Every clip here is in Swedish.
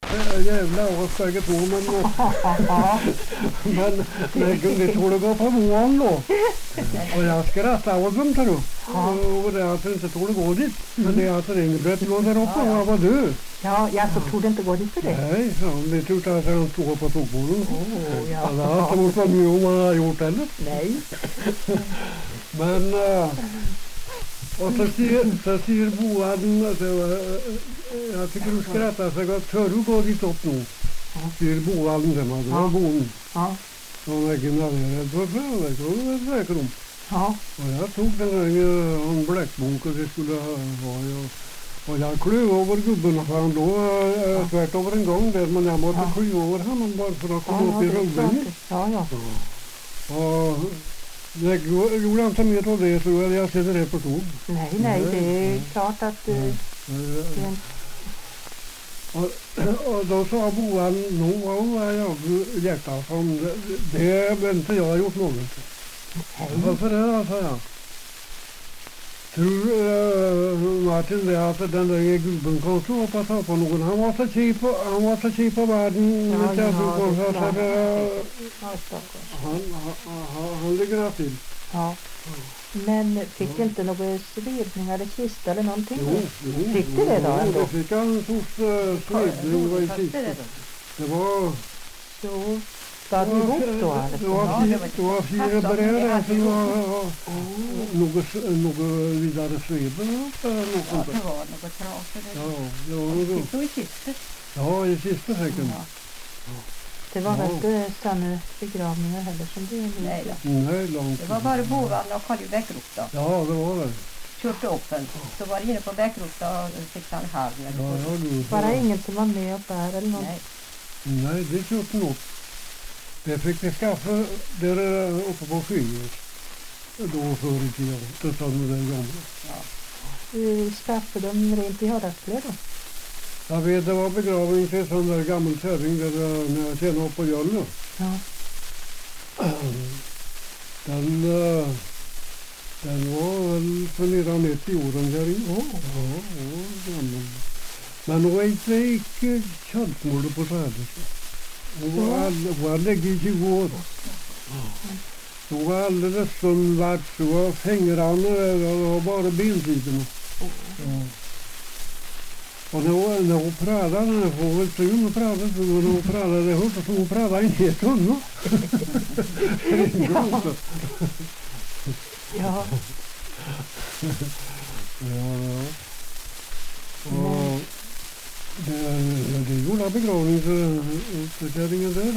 jävla oss bägge två, men det tog det gå på mån då. Och jag skrattade åt dem, tar du. Och det är att det inte tog det gå dit. Men det är att Ringebrett låg där uppe och jag var död. Ja, jag tog det inte gå dit för det. Nej, så det trodde jag att han stod på tågboden. Ja. Han har inte varit vad med om han har gjort heller. Nej. Men och så säger boaden, jag tycker du skrattar så gott, hör du gå dit upp nu? Säger boaden till mig, det var bonden. Ja. Och jag gnallade på förväg, och det var säkert om. Ja. Och jag tog den där en bläckbok och det skulle vara, och jag klev över gubben, för han låg tvärt över en gång där, men jag måste kliva över honom bara för att komma upp i rummet. Ja. Och jag gjorde inte mer av det, så jag sitter där på tåg. Nej, det är klart att och då sa boan, nu var jag hjärtat som det har inte jag gjort någonting. Varför det, sa jag. Tror Martin det att den där gubben kom så upp att ta på någon. Han var så cheap på världen. Han ligger där till. Ja. Men fick inte några svedningar eller kista eller någonting? Jo. Fick du det då? Jo, det fick han en sorts svedning var i kista. Det var... Så var det ihop då? Det var fyra brädor som var något vidare sveden. Ja, det var något trasor. Ja, Så i kistet. Ja, i sista säcken. Det var väl inte samma begravningar heller som det är. Nej då. Nej, långt. Det var bara bovan och Karl Bäckrop då. Ja, det var det. Körde upp den. Så var det inne på Bäckrop då och fick han halv. Bara ingen som var med och bär eller något? Nej, det köpte något. Det fick vi skaffa där uppe på skyet. Då förr i tiden. Det sa de den gången. Skaffade de rent i hördagskläder då? Jag vet, det var begravning till en sån där gammal kärring där när jag kände upp på Jölne. Ja. Den var väl för nära 90 år den kärring. Ja, gammal. Men hon var inte könsmålet på sädet. Hon var lägger i 20 år. Hon var alldeles som vart så var fingrarna och bara bensidan. Och när hon pratade, när hon väl tog och pratade, så när hon pratade, det hörde som hon pratade in i ett tunga. Ja. Och det gjorde begravning för kärringen där.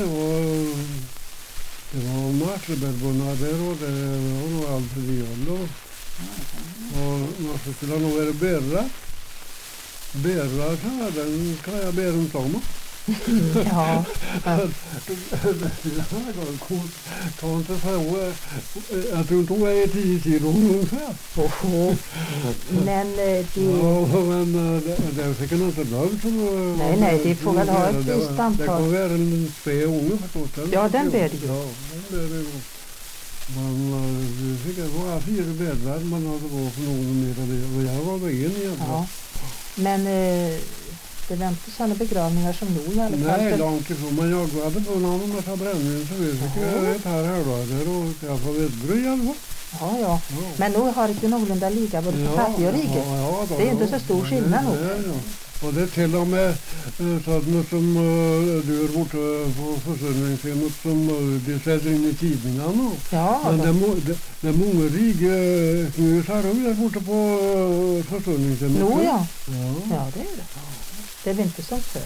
Det var Marsebergbunna där och det var nog allt för det. Och man skulle nog vara bärra. Bärra, den kan jag bära om samma. Ja. Jag tror inte hon är 10 kilo ungefär. Men det fick han inte lov som... Nej, det får väl ha ett visst antal. Det kommer vara en spä unge förstås. Ja, den bär det ju. Ja, den bär det ju. Man fick vara 4 bäddar, man hade varit för någon mer av det. Och jag var med en igen. Ja. Men det var inte sådana begravningar som nu i alla fall. Nej, långt ifrån. Men jag hade på någon massa brännvin så vi fick ett här halvdagar och jag får vedbröd i alla fall. Ja. Men nu har det ju någorlunda lika både på fattig och rike. Det är inte så stor skillnad nog. Ja. Och det är till och med sådana som dör borta på försörjningshemmet som de sätter in i tidningarna. Ja. Men det är många rika knusar där borta på försörjningshemmet. Ja, det är det. Det är väl inte som förr.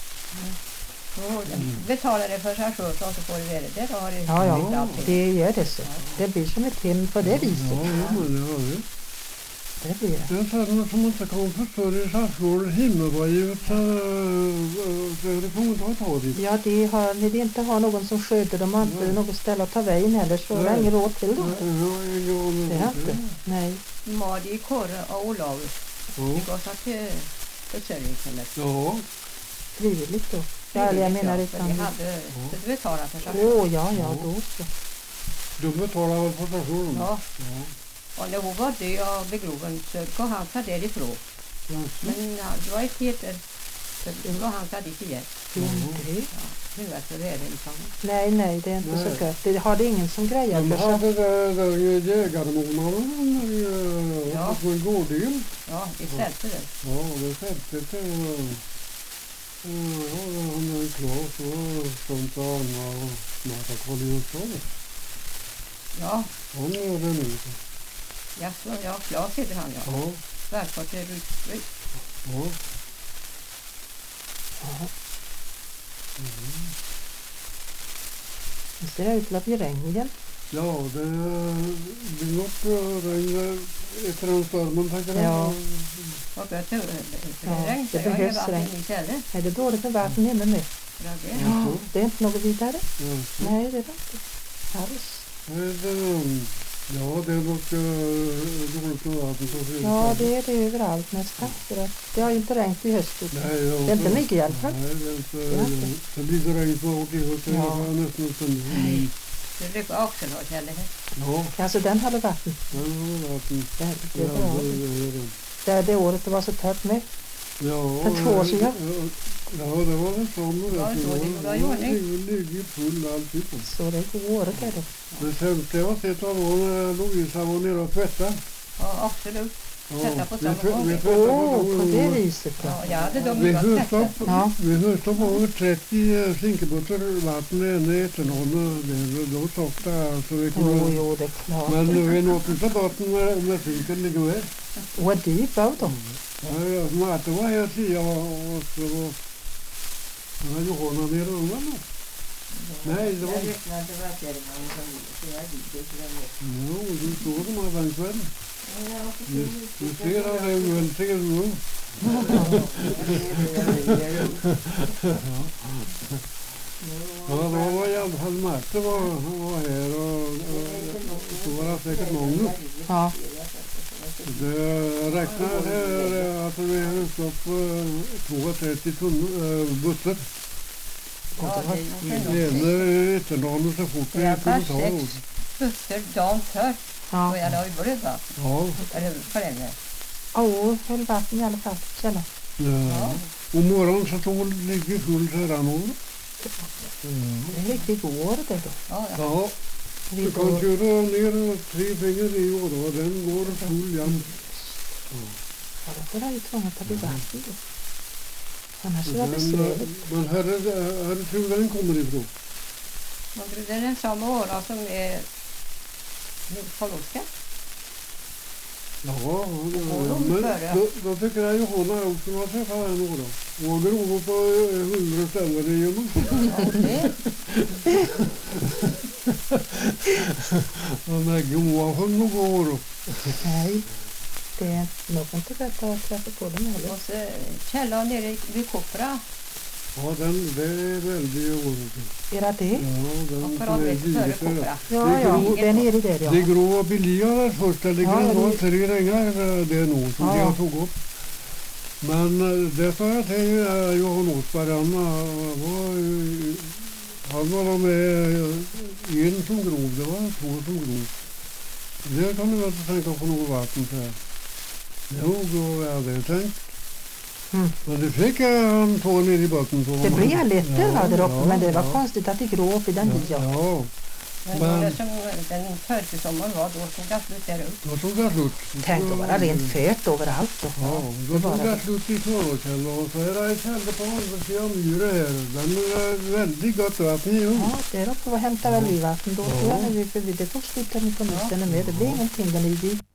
Betalar det för sig själv så får det vara det. Då har det Ja, det gör det så. Det blir som ett hem på det viset. Ja, men det har det. Det blir det. Det är sådana som inte kan försörja statsrådet himmelvajivet så det får inte ta dit. Ja, ni vill inte ha någon som sköter dem och inte något ställe att ta vägen heller så det är ingen råd till då. Det är inte. Nej. Madi, Korre och Olaus. Det går så till försörjningshemmet. Ja. Frivilligt då. Ja, jag menar utan... Det hade betalat för sig. Ja, då så. De betalar väl för personen? Ja. Och när hon var död av begroven så gav han sig därifrån. Men det var ett helt Så det var han hade inte hjälp. Inte. Ja, nu är det liksom. Nej, det är inte så gött. Det har det ingen som grejer De för sig. hade där jägarmånaden på en gårddel. Ja, vi säljte det. Ja, det sättet han är klar så sånt Anna och Marta Karl-Johansson. Ja, Han är det nu. ja, Claes heter han ja. Ja, Svärkvarter Rydsby. ja. Det ser ut till att bli regn igen. Ja, det blir något regn efter den stormen, tänker jag. Ja. Och jag tror det regn. det Jag har behövs varit regn. i källaren. Är det dåligt med vatten inne nu? Ja, det är Ja, det är inte något vidare. Ja. Nej, det är det inte. Alls. Ja, det är något dåligt med vatten. Ja, det är det överallt nästan. För att det har ju inte regnat i höst. Nej, Det är inte mycket i alla fall. Nej, det är inte. Det blir så regn på åt det. Det är nästan som... det brukar Axel ha källaren. Ja, Alltså den hade vatten. den har vatten. Det är bra. Det är det året det var så torrt med. Ja, För 2 år sedan. Ja, det var väl sån. Ja, det var ju ordning. Det ligger full alltid. Så det går det då. Det sämsta jag har sett var när Lovisa var nere och tvättade. Ja, absolut. Ja, Sätta på vi samma tvätt- gång. vi tvättade Åh, på det viset Ja, ja. jag hade dem Vi i höstar Ja. på över 30 zinkebuttar vatten i etanol. Det var tjockt där. Så vi kunde... Jo, det är klart. Men vi nådde inte botten med zinken ligger med. Och dyrt var då. Ja, Marta var här tidigare och så var... Han hade Johanna nere undan då. Nej, det var... Jo, du såg de här vagnskvällen. Du ser att det är en väldig nu. Ja, då var i alla fall Marta var här och så var det säkert många. Ja. Det räknar att vi har stått på 32 bussar. Ja, det är Det gäller etanol så fort vi jag kunde bara ta 6 det. bussar dagen för. Ja. Och jag la ju bröd vatten. Ja, Eller för den. Åh, höll vatten i alla fall. Källa. ja. Och morgon så tog det ligger full etanol. Det gick igår det då. Ja, ja. Ja, Vi du kan går. köra ner 3 fingrar i år och den går full jämt. Ja, då får jag ju tvungen att ta bli vatten då. Annars är det besvärligt. Men här tror den kommer ifrån. Man brukar den samma år som är Karl-Oskar. Ja, de men före. då tycker jag Johanna också var träffad här några. Och grova på 100 ställen igenom. Ja, det. Den där goa från några år. Nej, det är nog inte rätt att träffa på dem heller. Och så källan nere vid Kopra. Ja, det är väldigt år. Är det det? Ja, den Och för som att är vet före givet där. Kopra. Ja, det är nere där Det ja. grå billiga där först, det ligger Ja, nog det- 3 ringar det är nog som Ja. jag tog upp. Men det sa jag till Johan Osberg, han var med en som grov, det var 2 som grov. Det kan du väl inte tänka på något vatten så här. Jo, då jag hade tänkt. Mm. Men det fick han få ner i botten på. Det blir lättare Ja, där uppe, men det var ja. konstigt att det grå upp i den Ja, ja. ja, Men Men- det som den försommaren var, då tog det slut där uppe. då tog det slut. Tänk att vara rent fött överallt då. Ja, då Det tog var det det. slut i Torvåkälla och så är det en källa på Alvesjö myre här. Den är väldigt gott vatten i. Ja, där uppe var hämtar väl vi vatten då tror jag när vi, för det tog slut där på mitten med. Det blir ingenting där i.